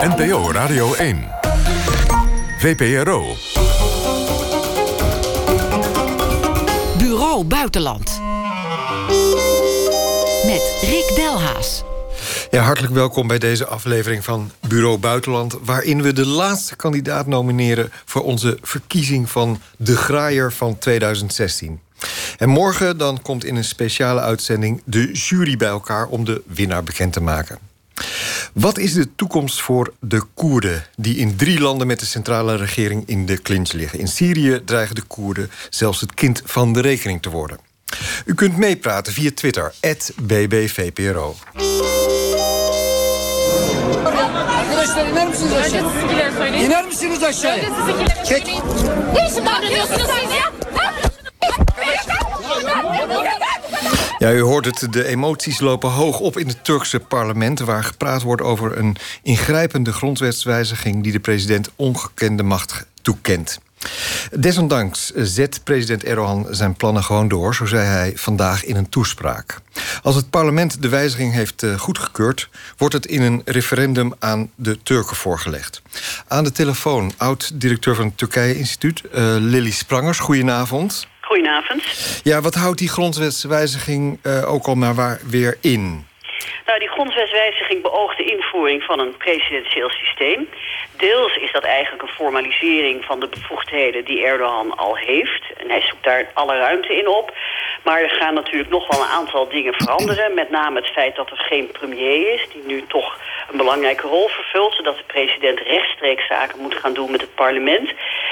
NPO Radio 1. VPRO. Bureau Buitenland. Met Rick Delhaas. Ja, hartelijk welkom bij deze aflevering van Bureau Buitenland, waarin we de laatste kandidaat nomineren voor onze verkiezing van de Graaier van 2016. En morgen dan komt in een speciale uitzending de jury bij elkaar om de winnaar bekend te maken. Wat is de toekomst voor de Koerden, die in 3 landen met de centrale regering in de clinch liggen? In Syrië dreigen de Koerden zelfs het kind van de rekening te worden. U kunt meepraten via Twitter, @bbvpro. Arkadaşlar iner misiniz aşağı? İner misiniz aşağıya? Çek. Ne işin davranıyorsunuz siz ya? Ja, u hoort het, de emoties lopen hoog op in het Turkse parlement, waar gepraat wordt over een ingrijpende grondwetswijziging die de president ongekende macht toekent. Desondanks zet president Erdogan zijn plannen gewoon door, zo zei hij vandaag in een toespraak. Als het parlement de wijziging heeft goedgekeurd, wordt het in een referendum aan de Turken voorgelegd. Aan de telefoon oud-directeur van het Turkije-instituut, Lily Sprangers. Goedenavond. Goedenavond. Ja, wat houdt die grondwetswijziging ook al maar weer in? Nou, die grondwetswijziging beoogt de invoering van een presidentieel systeem. Deels is dat eigenlijk een formalisering van de bevoegdheden die Erdogan al heeft. En hij zoekt daar alle ruimte in op. Maar er gaan natuurlijk nog wel een aantal dingen veranderen. Met name het feit dat er geen premier is, die nu toch een belangrijke rol vervult, zodat de president rechtstreeks zaken moet gaan doen met het parlement.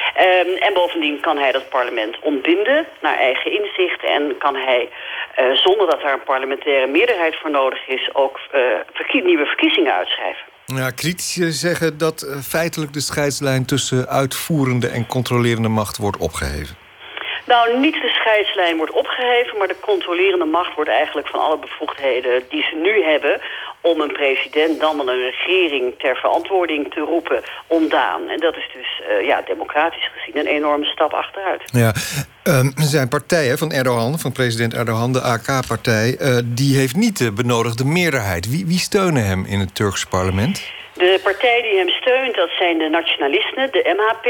En bovendien kan hij dat parlement ontbinden naar eigen inzicht en kan hij, zonder dat daar een parlementaire meerderheid voor nodig is, ook nieuwe verkiezingen uitschrijven. Ja, critici zeggen dat feitelijk de scheidslijn tussen uitvoerende en controlerende macht wordt opgeheven. Nou, niet de scheidslijn wordt opgeheven, maar de controlerende macht wordt eigenlijk van alle bevoegdheden die ze nu hebben om een president, dan wel een regering ter verantwoording te roepen, ontdaan. En dat is dus democratisch gezien een enorme stap achteruit. Ja, zijn partij van Erdogan, van president Erdogan, de AK-partij, die heeft niet de benodigde meerderheid. Wie steunen hem in het Turkse parlement? De partij die hem steunt, dat zijn de nationalisten, de MHP.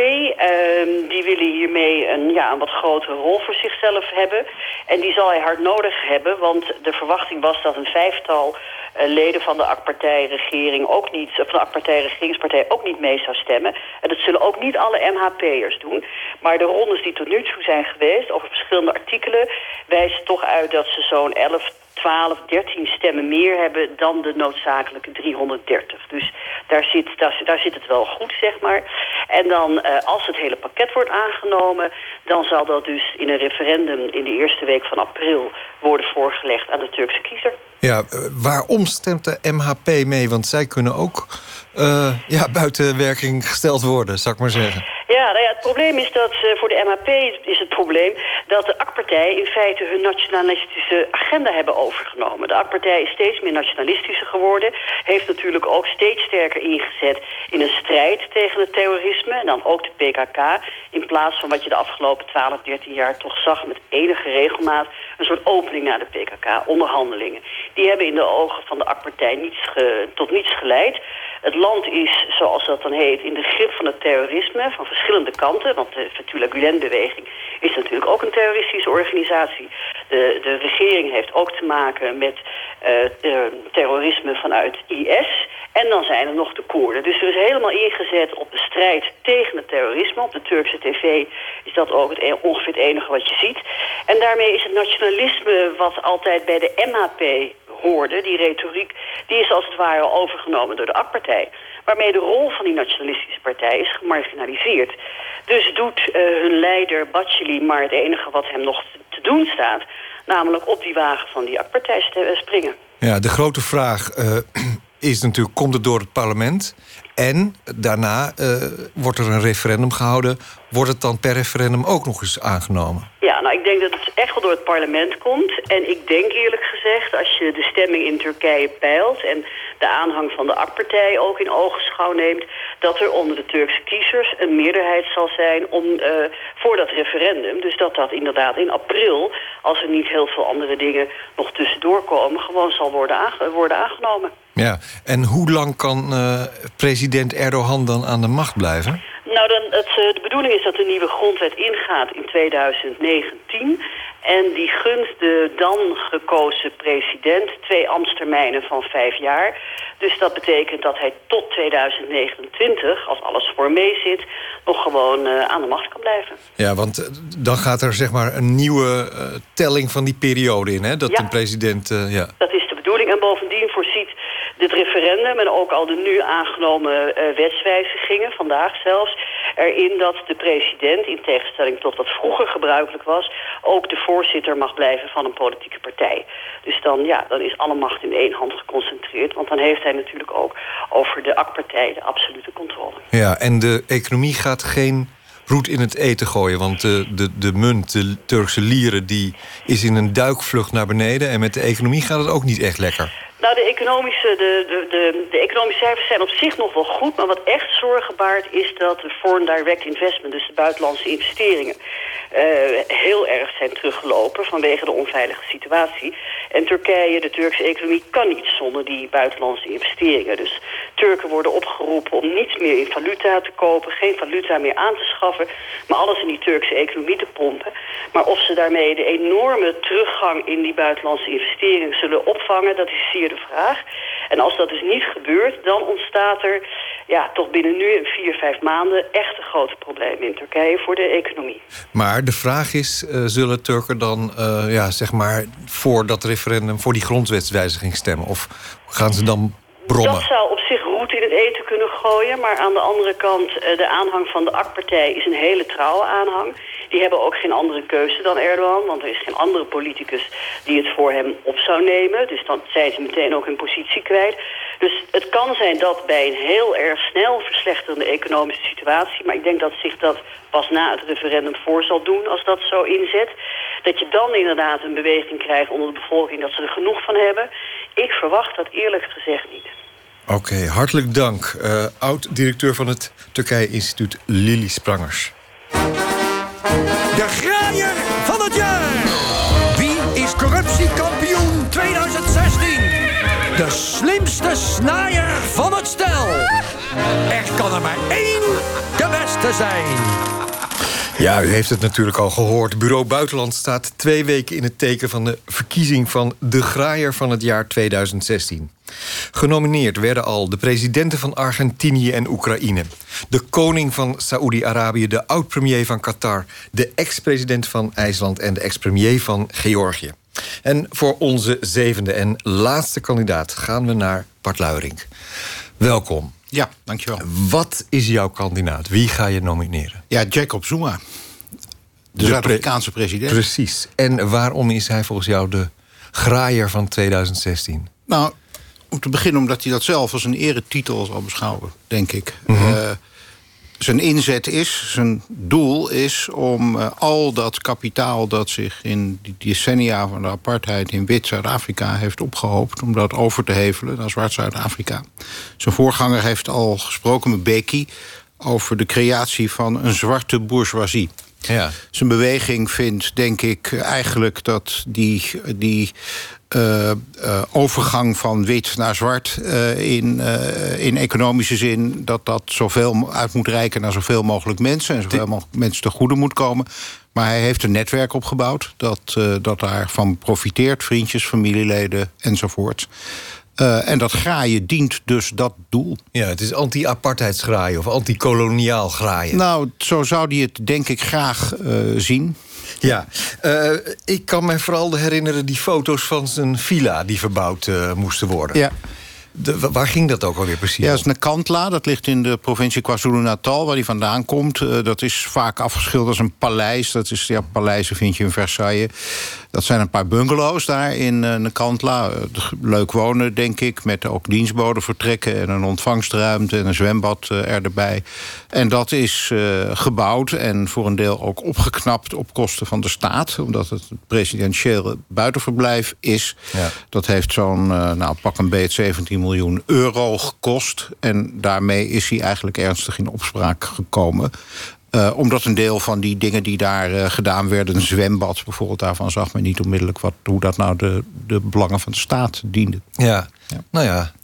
Die willen hiermee een wat grotere rol voor zichzelf hebben. En die zal hij hard nodig hebben, want de verwachting was dat een 5-tal leden van de AK-partij-regering ook niet, of de AK-partij-regeringspartij ook niet mee zou stemmen. En dat zullen ook niet alle MHP'ers doen. Maar de rondes die tot nu toe zijn geweest over verschillende artikelen wijzen toch uit dat ze zo'n 11, 12, 13 stemmen meer hebben dan de noodzakelijke 330. Dus daar zit het wel goed, zeg maar. En dan, als het hele pakket wordt aangenomen, dan zal dat dus in een referendum in de eerste week van april worden voorgelegd aan de Turkse kiezer. Ja, waarom stemt de MHP mee? Want zij kunnen ook buiten werking gesteld worden, zou ik maar zeggen. Ja, het probleem is dat voor de MHP is het probleem dat de AK-partij in feite hun nationalistische agenda hebben overgenomen. De AK-partij is steeds meer nationalistischer geworden, heeft natuurlijk ook steeds sterker ingezet in een strijd tegen het terrorisme en dan ook de PKK, in plaats van wat je de afgelopen 12, 13 jaar toch zag met enige regelmaat, een soort opening naar de PKK, onderhandelingen. Die hebben in de ogen van de AK-partij tot niets geleid. Het land is, zoals dat dan heet, in de grip van het terrorisme van verschillende kanten. Want de Fethullah Gülen-beweging is natuurlijk ook een terroristische organisatie. De regering heeft ook te maken met terrorisme vanuit IS. En dan zijn er nog de Koerden. Dus er is helemaal ingezet op de strijd tegen het terrorisme. Op de Turkse tv is dat ook ongeveer het enige wat je ziet. En daarmee is het nationalisme wat altijd bij de MHP hoorde, die retoriek, die is als het ware overgenomen door de AK-partij. Waarmee de rol van die nationalistische partij is gemarginaliseerd. Dus doet hun leider Bahçeli maar het enige wat hem nog te doen staat, namelijk op die wagen van die AK-partij springen. Ja, de grote vraag is natuurlijk, komt het door het parlement? En daarna wordt er een referendum gehouden. Wordt het dan per referendum ook nog eens aangenomen? Ja, nou, ik denk dat het echt wel door het parlement komt. En ik denk eerlijk gezegd, als je de stemming in Turkije peilt en de aanhang van de AK-partij ook in ogenschouw neemt, dat er onder de Turkse kiezers een meerderheid zal zijn voor dat referendum. Dus dat inderdaad in april, als er niet heel veel andere dingen nog tussendoor komen, gewoon zal worden aangenomen. Ja, en hoe lang kan president Erdogan dan aan de macht blijven? Nou, de bedoeling is dat de nieuwe grondwet ingaat in 2019. En die gunt de dan gekozen president 2 ambtstermijnen van 5 jaar. Dus dat betekent dat hij tot 2029, als alles voor mee zit, nog gewoon aan de macht kan blijven. Ja, want dan gaat er zeg maar een nieuwe telling van die periode in, hè? Dat een president... Dat is de bedoeling. En bovendien voorziet dit referendum en ook al de nu aangenomen wetswijzigingen, vandaag zelfs, erin dat de president, in tegenstelling tot wat vroeger gebruikelijk was, ook de voorzitter mag blijven van een politieke partij. Dus dan is alle macht in 1 hand geconcentreerd, want dan heeft hij natuurlijk ook over de AK-partij de absolute controle. Ja, en de economie gaat geen roet in het eten gooien, want de munt, de Turkse lieren, die is in een duikvlucht naar beneden en met de economie gaat het ook niet echt lekker. Nou, de economische cijfers zijn op zich nog wel goed, maar wat echt zorgen baart is dat de foreign direct investment, dus de buitenlandse investeringen, heel erg zijn teruggelopen vanwege de onveilige situatie. En Turkije, de Turkse economie, kan niet zonder die buitenlandse investeringen. Dus Turken worden opgeroepen om niets meer in valuta te kopen, geen valuta meer aan te schaffen, maar alles in die Turkse economie te pompen. Maar of ze daarmee de enorme teruggang in die buitenlandse investeringen zullen opvangen, dat is zeer de vraag. En als dat dus niet gebeurt, dan ontstaat er toch binnen nu in 4-5 maanden echt een grote probleem in Turkije voor de economie. Maar de vraag is, zullen Turken dan voor dat referendum, voor die grondwetswijziging stemmen? Of gaan ze dan brommen? Dat zou op zich roet in het eten kunnen gooien, maar aan de andere kant, de aanhang van de AK-partij is een hele trouwe aanhang. Die hebben ook geen andere keuze dan Erdogan, want er is geen andere politicus die het voor hem op zou nemen. Dus dan zijn ze meteen ook hun positie kwijt. Dus het kan zijn dat bij een heel erg snel verslechterende economische situatie, maar ik denk dat zich dat pas na het referendum voor zal doen als dat zo inzet, dat je dan inderdaad een beweging krijgt onder de bevolking dat ze er genoeg van hebben. Ik verwacht dat eerlijk gezegd niet. Oké, hartelijk dank. Oud-directeur van het Turkije-instituut Lili Sprangers. De graaier van het jaar. Wie is corruptiekampioen 2016? De slimste snaaier van het stel. Er kan er maar 1 de beste zijn. Ja, u heeft het natuurlijk al gehoord. Bureau Buitenland staat 2 weken in het teken van de verkiezing van de graaier van het jaar 2016. Genomineerd werden al de presidenten van Argentinië en Oekraïne, de koning van Saoedi-Arabië, de oud-premier van Qatar, de ex-president van IJsland en de ex-premier van Georgië. En voor onze 7e en laatste kandidaat gaan we naar Bart Luijering. Welkom. Ja, dankjewel. Wat is jouw kandidaat? Wie ga je nomineren? Ja, Jacob Zuma. De Zuid-Afrikaanse president. Precies. En waarom is hij volgens jou de graaier van 2016? Nou, om te beginnen omdat hij dat zelf als een eretitel zal beschouwen, denk ik. Zijn inzet zijn doel is om al dat kapitaal dat zich in die decennia van de apartheid in wit Zuid-Afrika heeft opgehoopt, om dat over te hevelen naar zwart Zuid-Afrika. Zijn voorganger heeft al gesproken met Beki over de creatie van een zwarte bourgeoisie. Ja. Zijn beweging vindt, denk ik, eigenlijk dat die overgang van wit naar zwart in economische zin, dat zoveel uit moet reiken naar zoveel mogelijk mensen en zoveel mogelijk mensen te goede moet komen. Maar hij heeft een netwerk opgebouwd dat daarvan profiteert, vriendjes, familieleden enzovoort. En dat graaien dient dus dat doel. Ja, het is anti-apartheidsgraaien of anti-koloniaal graaien. Nou, zo zou hij het denk ik graag zien. Ja, ik kan me vooral herinneren die foto's van zijn villa die verbouwd moesten worden. Ja. Waar ging dat ook alweer precies? Ja, dat is Nkandla, dat ligt in de provincie KwaZulu-Natal, waar hij vandaan komt. Dat is vaak afgeschilderd als een paleis. Dat is, paleizen vind je in Versailles. Dat zijn een paar bungalows daar in Nkandla. Leuk wonen, denk ik, met ook dienstbodenvertrekken en een ontvangstruimte en een zwembad erbij. En dat is gebouwd en voor een deel ook opgeknapt op kosten van de staat, omdat het presidentiële buitenverblijf is. Ja. Dat heeft zo'n, pak een beet 17 miljoen euro gekost. En daarmee is hij eigenlijk ernstig in opspraak gekomen. Omdat een deel van die dingen die daar gedaan werden, een zwembad bijvoorbeeld, daarvan zag men niet onmiddellijk hoe dat nou de belangen van de staat diende. Ja, nou ja.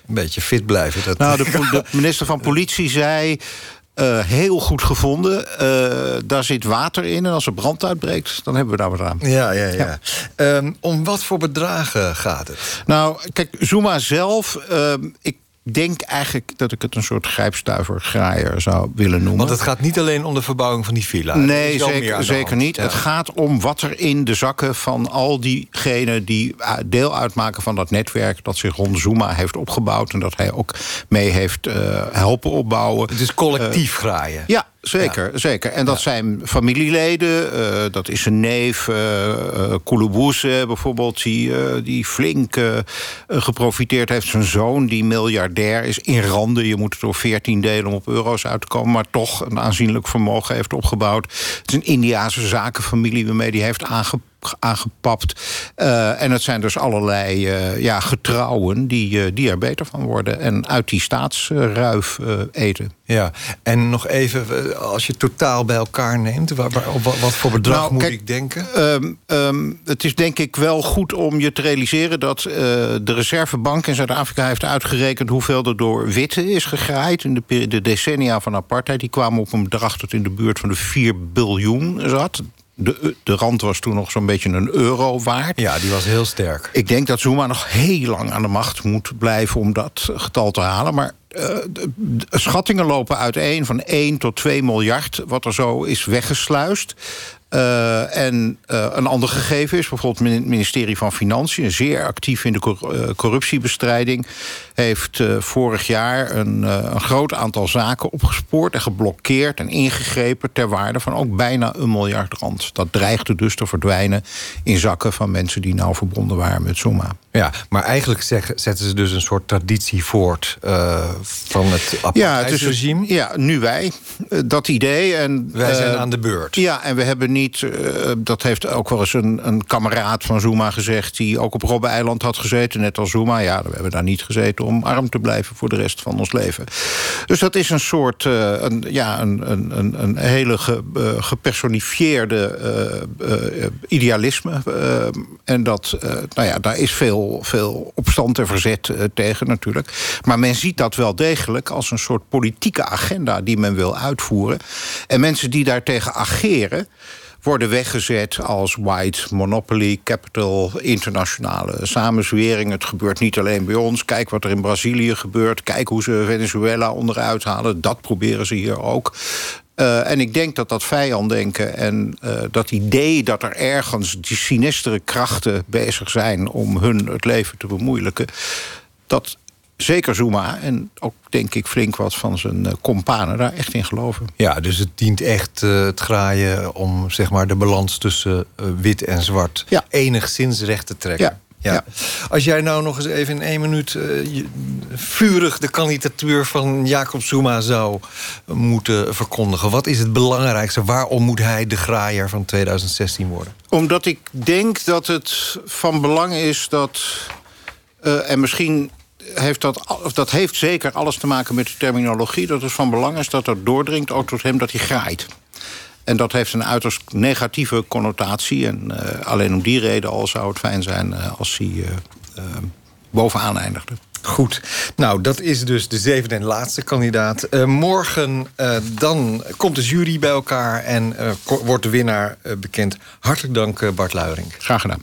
Een beetje fit blijven. Dat... Nou, de minister van Politie zei... heel goed gevonden. Daar zit water in en als er brand uitbreekt, dan hebben we daar wat aan. Ja. Om wat voor bedragen gaat het? Nou, kijk, Zuma zelf... ik denk eigenlijk dat ik het een soort grijpstuivergraaier zou willen noemen. Want het gaat niet alleen om de verbouwing van die villa. Nee, zeker niet. Ja. Het gaat om wat er in de zakken van al diegenen die deel uitmaken van dat netwerk dat zich rond Zuma heeft opgebouwd en dat hij ook mee heeft helpen opbouwen. Het is collectief graaien. Ja. Zeker. En dat zijn familieleden. Dat is een neef, Kouloubouze bijvoorbeeld... die flink geprofiteerd heeft. Zijn zoon, die miljardair is in randen. Je moet het door 14 delen om op euro's uit te komen... maar toch een aanzienlijk vermogen heeft opgebouwd. Het is een Indiase zakenfamilie waarmee die heeft aangepapt. En het zijn dus allerlei getrouwen die er beter van worden... en uit die staatsruif eten. Ja, en nog even, als je totaal bij elkaar neemt... wat voor bedrag moet ik denken? Het is denk ik wel goed om je te realiseren... dat de Reservebank in Zuid-Afrika heeft uitgerekend... hoeveel er door witte is gegraaid in de decennia van apartheid. Die kwamen op een bedrag dat in de buurt van de 4 biljoen zat... De rand was toen nog zo'n beetje een euro waard. Ja, die was heel sterk. Ik denk dat Zuma nog heel lang aan de macht moet blijven om dat getal te halen. Maar de schattingen lopen uiteen van 1 tot 2 miljard... wat er zo is weggesluist. En een ander gegeven is bijvoorbeeld het ministerie van Financiën... zeer actief in de corruptiebestrijding... heeft vorig jaar een groot aantal zaken opgespoord... en geblokkeerd en ingegrepen ter waarde van ook bijna 1 miljard rand. Dat dreigde dus te verdwijnen in zakken van mensen... die nauw verbonden waren met Zuma. Ja, maar eigenlijk zetten ze dus een soort traditie voort... van het apartheidsregime. Ja, nu wij. Dat idee. En wij zijn aan de beurt. Ja, en we hebben niet... dat heeft ook wel eens een kameraad van Zuma gezegd... die ook op Robben-eiland had gezeten, net als Zuma. Ja, we hebben daar niet gezeten om arm te blijven... voor de rest van ons leven. Dus dat is een soort... een hele gepersonifieerde idealisme. En dat, daar is veel opstand en verzet tegen natuurlijk. Maar men ziet dat wel degelijk als een soort politieke agenda... die men wil uitvoeren. En mensen die daartegen ageren... worden weggezet als white monopoly, capital, internationale samenzwering. Het gebeurt niet alleen bij ons. Kijk wat er in Brazilië gebeurt. Kijk hoe ze Venezuela onderuit halen. Dat proberen ze hier ook. En ik denk dat vijanddenken en dat idee dat er ergens die sinistere krachten bezig zijn... om hun het leven te bemoeilijken, dat zeker Zuma en ook denk ik flink wat van zijn kompanen daar echt in geloven. Ja, dus het dient echt het graaien om zeg maar de balans tussen wit en zwart enigszins recht te trekken. Ja. Als jij nou nog eens even in 1 minuut vurig de kandidatuur van Jacob Zuma zou moeten verkondigen. Wat is het belangrijkste? Waarom moet hij de graaier van 2016 worden? Omdat ik denk dat het van belang is dat... en misschien dat heeft zeker alles te maken met de terminologie... dat het van belang is dat het doordringt ook tot hem dat hij graait. En dat heeft een uiterst negatieve connotatie. En alleen om die reden al zou het fijn zijn als hij bovenaan eindigde. Goed. Nou, dat is dus de 7e en laatste kandidaat. Morgen dan komt de jury bij elkaar en wordt de winnaar bekend. Hartelijk dank, Bart Luijering. Graag gedaan.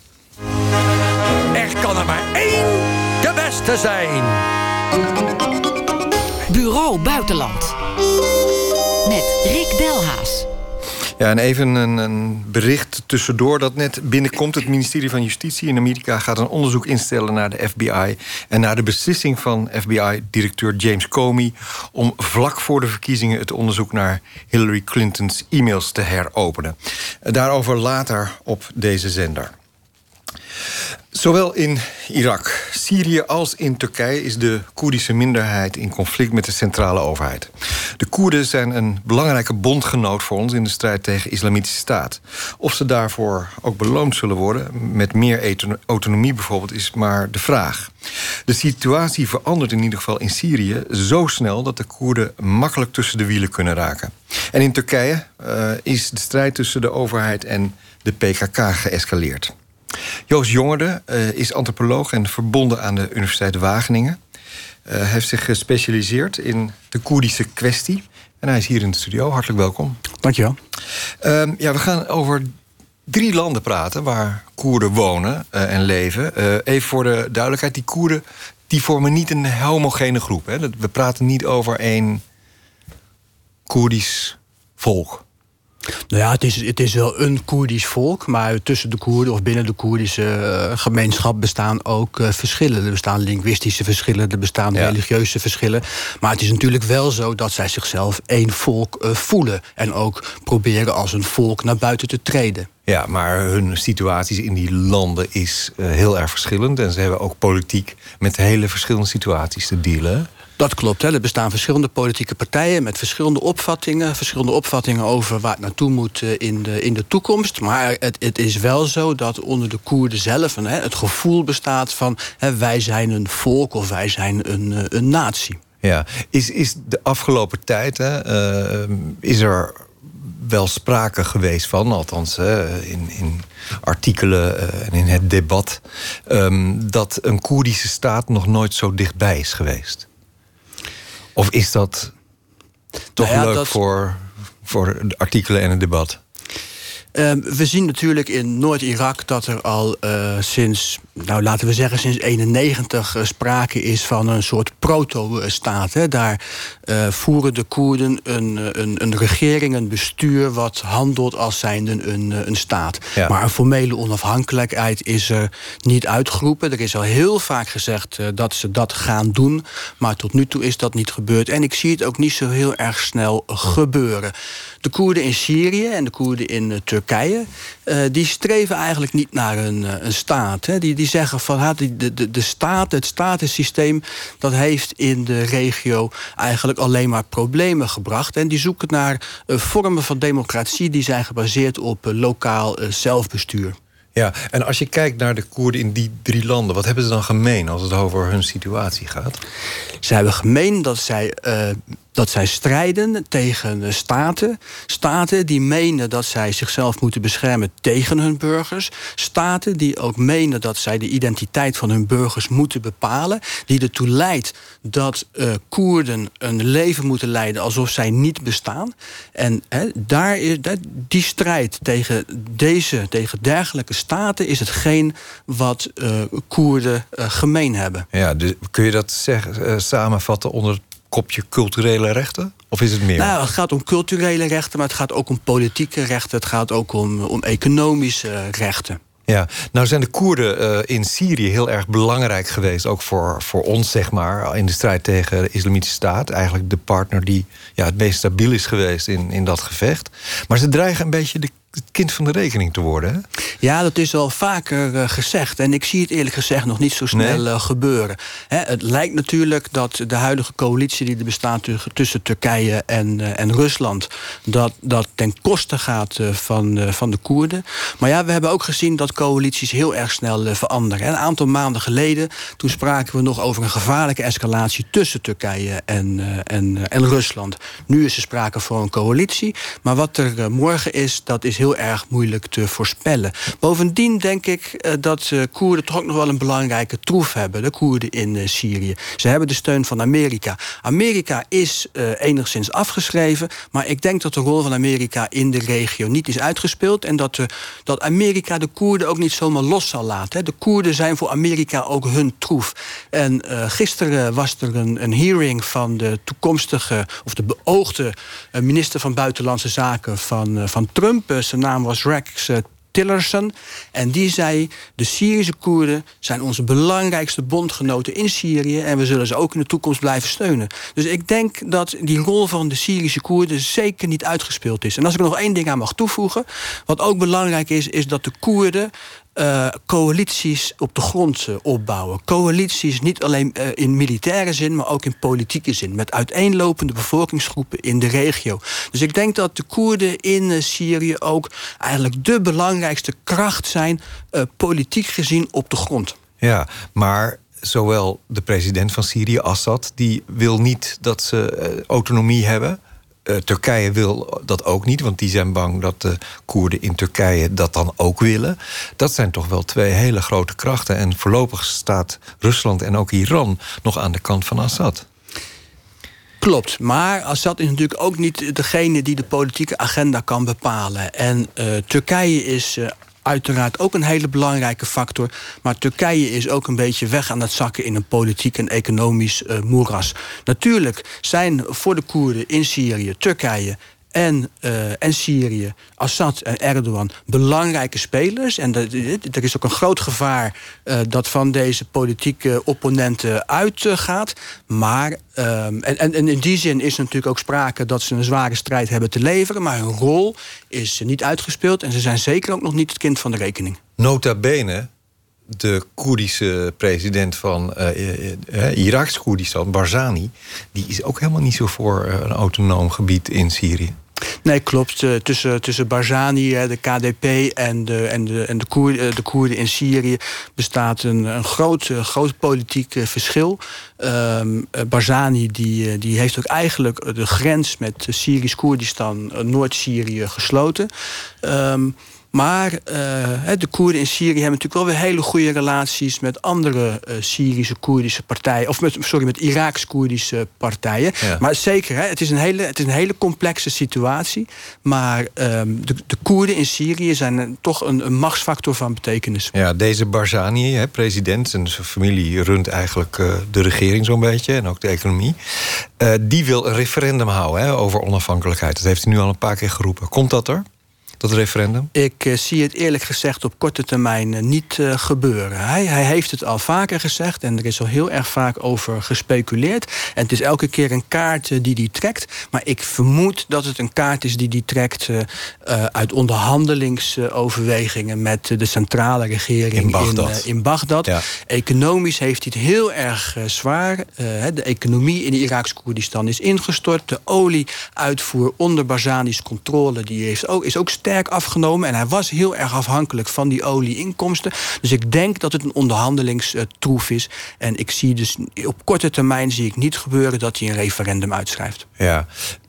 Er kan er maar 1 de beste zijn. Bureau Buitenland. Met Rick Delhaas. Ja, en even een bericht tussendoor dat net binnenkomt. Het ministerie van Justitie in Amerika gaat een onderzoek instellen naar de FBI... en naar de beslissing van FBI-directeur James Comey... om vlak voor de verkiezingen het onderzoek naar Hillary Clinton's e-mails te heropenen. Daarover later op deze zender. Zowel in Irak, Syrië als in Turkije is de Koerdische minderheid in conflict met de centrale overheid. De Koerden zijn een belangrijke bondgenoot voor ons in de strijd tegen de Islamitische Staat. Of ze daarvoor ook beloond zullen worden, met meer autonomie bijvoorbeeld, is maar de vraag. De situatie verandert in ieder geval in Syrië zo snel dat de Koerden makkelijk tussen de wielen kunnen raken. En in Turkije is de strijd tussen de overheid en de PKK geëscaleerd. Joost Jongerde is antropoloog en verbonden aan de Universiteit Wageningen. heeft zich gespecialiseerd in de Koerdische kwestie. En hij is hier in de studio. Hartelijk welkom. Dankjewel. We gaan over 3 landen praten waar Koerden wonen en leven. Even voor de duidelijkheid, die Koerden die vormen niet een homogene groep. Hè? We praten niet over één Koerdisch volk. Nou ja, het is wel een Koerdisch volk, maar tussen de Koerden of binnen de Koerdische gemeenschap bestaan ook verschillen. Er bestaan linguïstische verschillen, er bestaan religieuze verschillen. Maar het is natuurlijk wel zo dat zij zichzelf één volk voelen en ook proberen als een volk naar buiten te treden. Ja, maar hun situaties in die landen is heel erg verschillend. En ze hebben ook politiek met hele verschillende situaties te dealen. Dat klopt. Er bestaan verschillende politieke partijen met verschillende opvattingen over waar het naartoe moet in de toekomst. Maar het is wel zo dat onder de Koerden zelf het gevoel bestaat van wij zijn een volk of wij zijn een natie. Ja, is de afgelopen tijd is er wel sprake geweest van, althans in artikelen en in het debat, dat een Koerdische staat nog nooit zo dichtbij is geweest? Of is dat toch leuk voor de artikelen en het debat? We zien natuurlijk in Noord-Irak dat er al sinds 1991 sprake is van een soort proto-staat. Daar voeren de Koerden een regering, een bestuur wat handelt als zijnde een staat. Ja. Maar een formele onafhankelijkheid is er niet uitgeroepen. Er is al heel vaak gezegd dat ze dat gaan doen, maar tot nu toe is dat niet gebeurd. En ik zie het ook niet zo heel erg snel gebeuren. De Koerden in Syrië en de Koerden in Turkije, die streven eigenlijk niet naar een staat. Hè. Die zeggen van het statensysteem, dat heeft in de regio eigenlijk alleen maar problemen gebracht. En die zoeken naar vormen van democratie die zijn gebaseerd op lokaal zelfbestuur. Ja, en als je kijkt naar de Koerden in die 3 landen, wat hebben ze dan gemeen als het over hun situatie gaat? Ze hebben gemeen dat zij strijden tegen staten. Staten die menen dat zij zichzelf moeten beschermen tegen hun burgers. Staten die ook menen dat zij de identiteit van hun burgers moeten bepalen. Die ertoe leidt dat Koerden een leven moeten leiden alsof zij niet bestaan. En die strijd tegen dergelijke staten is hetgeen wat Koerden gemeen hebben. Ja, dus kun je dat samenvatten onder het kopje culturele rechten? Of is het meer? Nou, het gaat om culturele rechten, maar het gaat ook om politieke rechten. Het gaat ook om economische rechten. Ja, nou zijn de Koerden in Syrië heel erg belangrijk geweest, ook voor ons, zeg maar, in de strijd tegen de Islamitische Staat. Eigenlijk de partner die het meest stabiel is geweest in dat gevecht. Maar ze dreigen een beetje het kind van de rekening te worden, hè? Ja, dat is al vaker gezegd. En ik zie het eerlijk gezegd nog niet zo snel gebeuren. Het lijkt natuurlijk dat de huidige coalitie die er bestaat tussen Turkije en Rusland, dat ten koste gaat van de Koerden. Maar ja, we hebben ook gezien dat coalities heel erg snel veranderen. Een aantal maanden geleden, toen spraken we nog over een gevaarlijke escalatie tussen Turkije en Rusland. Nu is er sprake van een coalitie. Maar wat er morgen is, dat is heel erg moeilijk te voorspellen. Bovendien denk ik dat Koerden toch ook nog wel een belangrijke troef hebben. De Koerden in Syrië. Ze hebben de steun van Amerika. Amerika is enigszins afgeschreven, maar ik denk dat de rol van Amerika in de regio niet is uitgespeeld en dat Amerika de Koerden ook niet zomaar los zal laten. De Koerden zijn voor Amerika ook hun troef. En gisteren was er een hearing van de toekomstige of de beoogde minister van Buitenlandse Zaken van Trump. Zijn naam was Rex Tillerson. En die zei, de Syrische Koerden zijn onze belangrijkste bondgenoten in Syrië en we zullen ze ook in de toekomst blijven steunen. Dus ik denk dat die rol van de Syrische Koerden zeker niet uitgespeeld is. En als ik er nog 1 ding aan mag toevoegen, wat ook belangrijk is dat de Koerden coalities op de grond opbouwen. Coalities niet alleen in militaire zin, maar ook in politieke zin. Met uiteenlopende bevolkingsgroepen in de regio. Dus ik denk dat de Koerden in Syrië ook eigenlijk de belangrijkste kracht zijn, politiek gezien, op de grond. Ja, maar zowel de president van Syrië, Assad, die wil niet dat ze autonomie hebben. Turkije wil dat ook niet, want die zijn bang dat de Koerden in Turkije dat dan ook willen. Dat zijn toch wel twee hele grote krachten. En voorlopig staat Rusland en ook Iran nog aan de kant van Assad. Klopt, maar Assad is natuurlijk ook niet degene die de politieke agenda kan bepalen. En Turkije is uiteraard ook een hele belangrijke factor. Maar Turkije is ook een beetje weg aan het zakken in een politiek en economisch moeras. Natuurlijk zijn voor de Koerden in Syrië, Turkije en Syrië, Assad en Erdogan belangrijke spelers. En er is ook een groot gevaar dat van deze politieke opponenten uitgaat. Maar en in die zin is er natuurlijk ook sprake dat ze een zware strijd hebben te leveren. Maar hun rol is niet uitgespeeld. En ze zijn zeker ook nog niet het kind van de rekening. Nota bene, de Koerdische president van Iraks Koerdistan, Barzani, die is ook helemaal niet zo voor een autonoom gebied in Syrië. Nee, klopt. Tussen Barzani, de KDP en de Koerden in Syrië bestaat een groot politiek verschil. Barzani die heeft ook eigenlijk de grens met Syrisch Koerdistan, Noord-Syrië, gesloten. Maar de Koerden in Syrië hebben natuurlijk wel weer hele goede relaties met andere Syrische Koerdische partijen. Of met Iraaks-Koerdische partijen. Ja. Maar zeker, het is een hele complexe situatie. Maar de Koerden in Syrië zijn toch een machtsfactor van betekenis. Ja, deze Barzani, president, en zijn familie runt eigenlijk de regering zo'n beetje. En ook de economie. Die wil een referendum houden over onafhankelijkheid. Dat heeft hij nu al een paar keer geroepen. Komt dat er? Dat referendum? Ik zie het eerlijk gezegd op korte termijn niet gebeuren. Hij heeft het al vaker gezegd en er is al heel erg vaak over gespeculeerd. En het is elke keer een kaart die hij trekt. Maar ik vermoed dat het een kaart is die hij trekt uit onderhandelingsoverwegingen met de centrale regering in Bagdad. Ja. Economisch heeft hij het heel erg zwaar. De economie in Iraaks-Koerdistan is ingestort. De olieuitvoer onder Barzani's controle is ook sterk afgenomen. En hij was heel erg afhankelijk van die olieinkomsten. Dus ik denk dat het een onderhandelingstroef is. En ik zie dus op korte termijn niet gebeuren dat hij een referendum uitschrijft. Ja,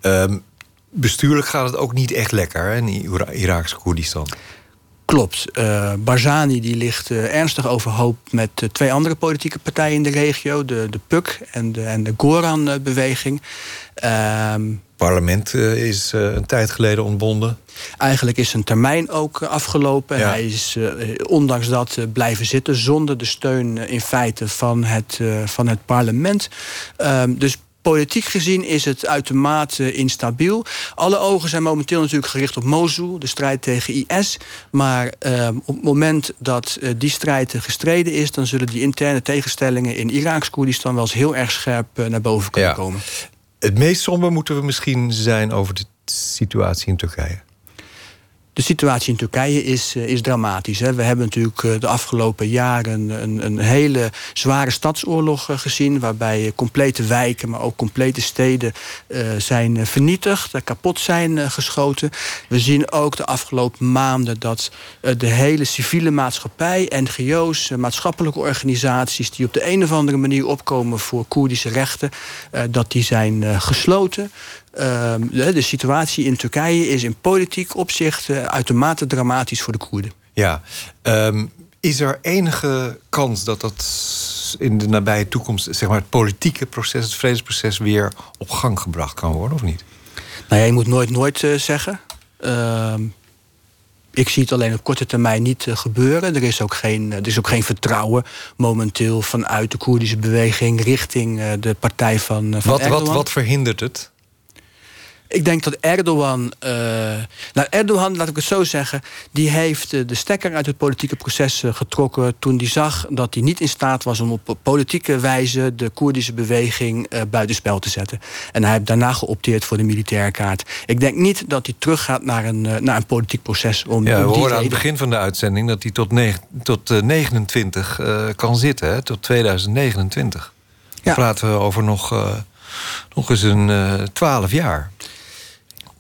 bestuurlijk gaat het ook niet echt lekker in Iraaks Koerdistan. Klopt. Barzani die ligt ernstig overhoop met twee andere politieke partijen in de regio. De PUK en de Goran-beweging. Het parlement is een tijd geleden ontbonden. Eigenlijk is zijn termijn ook afgelopen. Ja. Hij is ondanks dat blijven zitten zonder de steun in feite van het parlement. Dus politiek gezien is het uitermate instabiel. Alle ogen zijn momenteel natuurlijk gericht op Mosul, de strijd tegen IS. Maar op het moment dat die strijd gestreden is, dan zullen die interne tegenstellingen in Iraaks-Koerdistan wel eens heel erg scherp naar boven kunnen komen. Het meest somber moeten we misschien zijn over de situatie in Turkije. De situatie in Turkije is dramatisch. Hè. We hebben natuurlijk de afgelopen jaren een hele zware stadsoorlog gezien, waarbij complete wijken, maar ook complete steden zijn vernietigd, kapot zijn geschoten. We zien ook de afgelopen maanden dat de hele civiele maatschappij, NGO's, maatschappelijke organisaties die op de een of andere manier opkomen voor Koerdische rechten, dat die zijn gesloten. De situatie in Turkije is in politiek opzicht uitermate dramatisch voor de Koerden. Ja, is er enige kans dat in de nabije toekomst, zeg maar, het politieke proces, het vredesproces weer op gang gebracht kan worden, of niet? Nou ja, je moet nooit zeggen. Ik zie het alleen op korte termijn niet gebeuren. Er is ook geen vertrouwen momenteel vanuit de Koerdische beweging richting de partij van Erdogan. Wat verhindert het? Ik denk dat Erdogan, laat ik het zo zeggen, die heeft de stekker uit het politieke proces getrokken toen hij zag dat hij niet in staat was om op politieke wijze de Koerdische beweging buitenspel te zetten. En hij heeft daarna geopteerd voor de militaire kaart. Ik denk niet dat hij teruggaat naar een politiek proces. We hoorden aan het begin van de uitzending dat hij tot 29 kan zitten, hè, tot 2029. Dan praten we over nog eens een 12 jaar.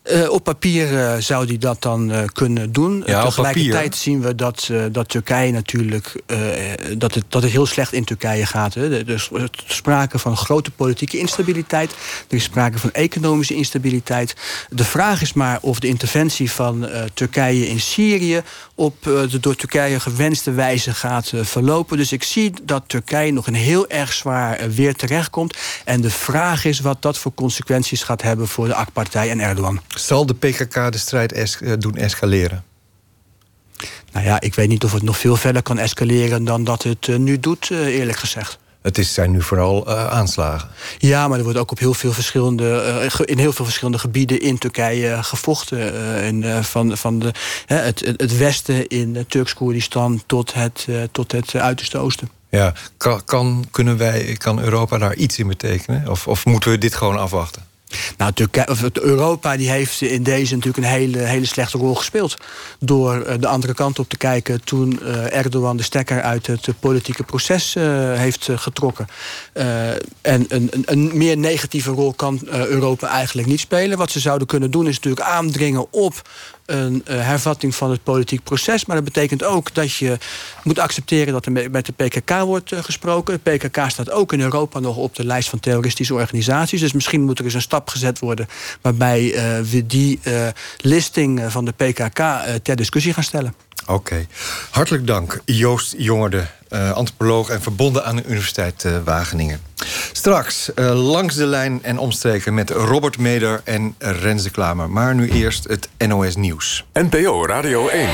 Op papier zou die dat dan kunnen doen. Ja, tegelijkertijd zien we dat Turkije natuurlijk dat het heel slecht in Turkije gaat. Hè. Er is sprake van grote politieke instabiliteit. Er is sprake van economische instabiliteit. De vraag is maar of de interventie van Turkije in Syrië op de door Turkije gewenste wijze gaat verlopen. Dus ik zie dat Turkije nog een heel erg zwaar weer terechtkomt. En de vraag is wat dat voor consequenties gaat hebben voor de AK-partij en Erdogan. Zal de PKK de strijd doen escaleren? Nou ja, ik weet niet of het nog veel verder kan escaleren dan dat het nu doet, eerlijk gezegd. Zijn nu vooral aanslagen. Ja, maar er wordt ook op heel veel in heel veel verschillende gebieden in Turkije gevochten. Het westen in Turks-Koerdistan tot het uiterste oosten. Ja, kan Europa daar iets in betekenen? Of moeten we dit gewoon afwachten? Nou, Europa die heeft in deze natuurlijk een hele slechte rol gespeeld. Door de andere kant op te kijken toen Erdogan de stekker uit het politieke proces heeft getrokken. En een meer negatieve rol kan Europa eigenlijk niet spelen. Wat ze zouden kunnen doen is natuurlijk aandringen op een hervatting van het politiek proces. Maar dat betekent ook dat je moet accepteren dat er met de PKK wordt gesproken. De PKK staat ook in Europa nog op de lijst van terroristische organisaties. Dus misschien moet er eens een stap gezet worden waarbij we die listing van de PKK ter discussie gaan stellen. Oké. Hartelijk dank, Joost Jongerde, antropoloog en verbonden aan de Universiteit Wageningen. Straks langs de lijn en omstreken met Robert Meder en Renze Klamer. Maar nu eerst het NOS Nieuws. NPO Radio 1.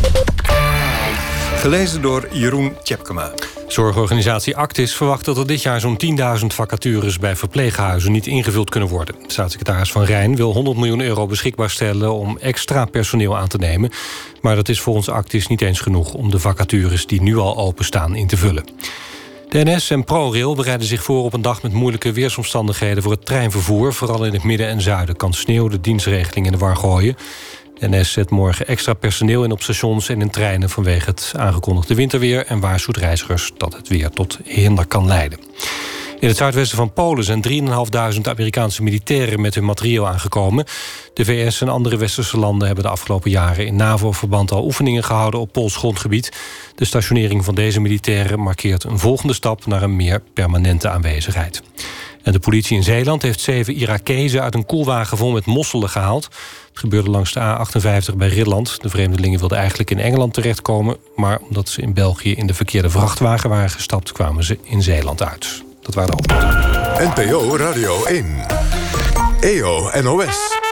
Gelezen door Jeroen Tjepkema. Zorgorganisatie Actis verwacht dat er dit jaar zo'n 10.000 vacatures bij verpleeghuizen niet ingevuld kunnen worden. Staatssecretaris Van Rijn wil 100 miljoen euro beschikbaar stellen om extra personeel aan te nemen. Maar dat is volgens Actis niet eens genoeg om de vacatures die nu al openstaan in te vullen. De NS en ProRail bereiden zich voor op een dag met moeilijke weersomstandigheden voor het treinvervoer. Vooral in het midden en zuiden kan sneeuw de dienstregeling in de war gooien. De NS zet morgen extra personeel in op stations en in treinen vanwege het aangekondigde winterweer en waarschuwt reizigers dat het weer tot hinder kan leiden. In het zuidwesten van Polen zijn 3.500 Amerikaanse militairen met hun materieel aangekomen. De VS en andere westerse landen hebben de afgelopen jaren in NAVO-verband al oefeningen gehouden op Pools grondgebied. De stationering van deze militairen markeert een volgende stap naar een meer permanente aanwezigheid. En de politie in Zeeland heeft 7 Irakezen uit een koelwagen vol met mosselen gehaald. Het gebeurde langs de A58 bij Ridland. De vreemdelingen wilden eigenlijk in Engeland terechtkomen, maar omdat ze in België in de verkeerde vrachtwagen waren gestapt, kwamen ze in Zeeland uit. Dat waren de hoofdpunten. NPO Radio 1. EO NOS.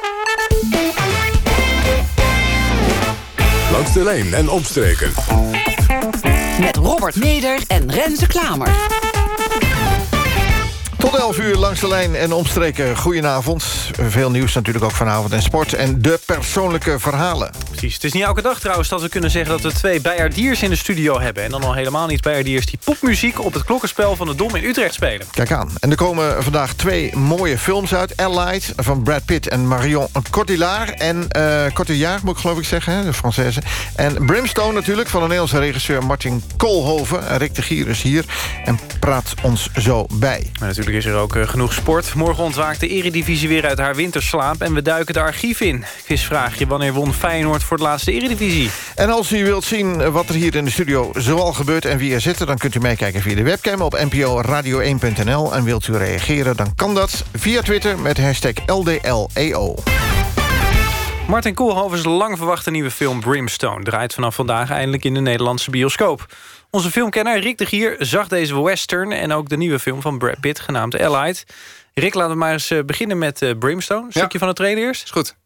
Langs de lijn en omstreken. Met Robert Meder en Renze Klamer. Tot 11 uur langs de lijn en omstreken. Goedenavond. Veel nieuws natuurlijk ook vanavond en sport. En de persoonlijke verhalen. Precies. Het is niet elke dag trouwens dat we kunnen zeggen dat we 2 bijaardiers in de studio hebben. En dan al helemaal niet bijaardiers die popmuziek op het klokkenspel van de Dom in Utrecht spelen. Kijk aan. En er komen vandaag 2 mooie films uit. Allied van Brad Pitt en Marion Cotillard. En Cotillard moet ik geloof ik zeggen, hè, de Française. En Brimstone natuurlijk van de Nederlandse regisseur Martin Koolhoven. Rick de Gier is hier en praat ons zo bij. Maar natuurlijk is er ook genoeg sport. Morgen ontwaakt de Eredivisie weer uit haar winterslaap en we duiken de archief in. Quizvraagje: wanneer won Feyenoord voor het laatste Eredivisie? En als u wilt zien wat er hier in de studio zoal gebeurt en wie er zitten, dan kunt u meekijken via de webcam op nporadio1.nl. En wilt u reageren, dan kan dat via Twitter met hashtag LDLEO. Martin Koolhoven's lang verwachte nieuwe film Brimstone draait vanaf vandaag eindelijk in de Nederlandse bioscoop. Onze filmkenner Rick de Gier zag deze western en ook de nieuwe film van Brad Pitt genaamd Allied. Rick, laten we maar eens beginnen met Brimstone. Een stukje van de trailer eerst. Is goed.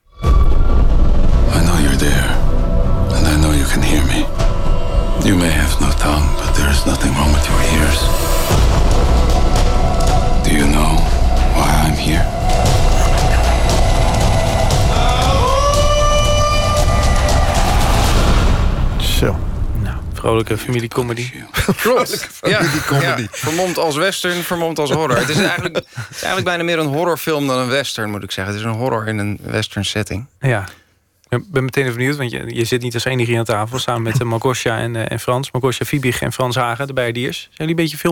I know you're there. And I know you can hear me. You may have no tongue, but there is nothing wrong with your ears. Do you know why I'm here? Zo. Vrolijke familiecomedy. Klopt. Ja, vermomd als western, vermomd als horror. Het is eigenlijk bijna meer een horrorfilm dan een western, moet ik zeggen. Het is een horror in een western setting. Ja. Ik ben meteen even benieuwd, want je zit niet als enige hier aan tafel samen met Malgosia en Frans. Malgosia Fiebig en Frans Hagen, de bijaardiers. Zijn jullie een beetje film